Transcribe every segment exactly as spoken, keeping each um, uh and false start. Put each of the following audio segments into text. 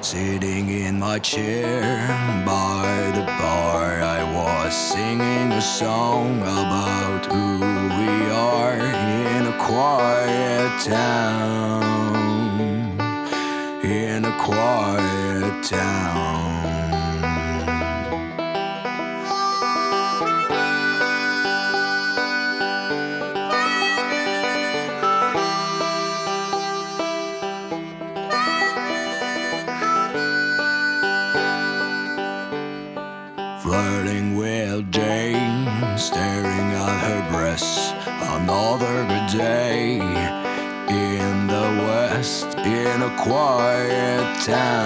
Sitting in my chair by the bar, I was singing a song about who we are in a quiet town, in a quiet town. Flirting with Jane, staring at her breasts. Another good day in the West, in a quiet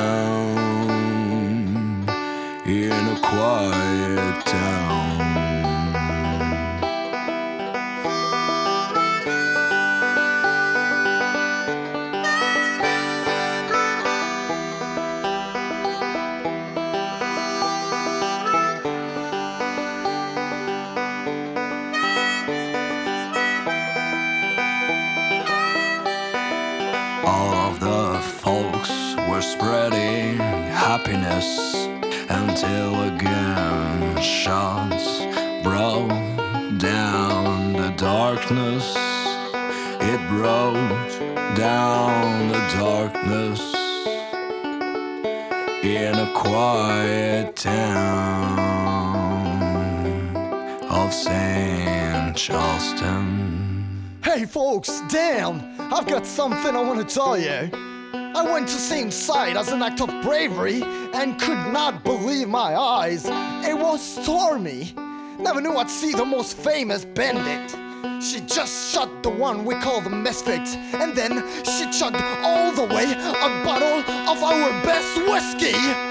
town, in a quiet town. All of the folks were spreading happiness until a gunshot brought down the darkness. It brought down the darkness in a quiet town of Saint Charleston. Hey folks, damn! I've got something I want to tell you. I went to see Inside as an act of bravery and could not believe my eyes. It was Stormy. Never knew I'd see the most famous bandit. She just shot the one we call the Misfits, and then she chugged all the way a bottle of our best whiskey.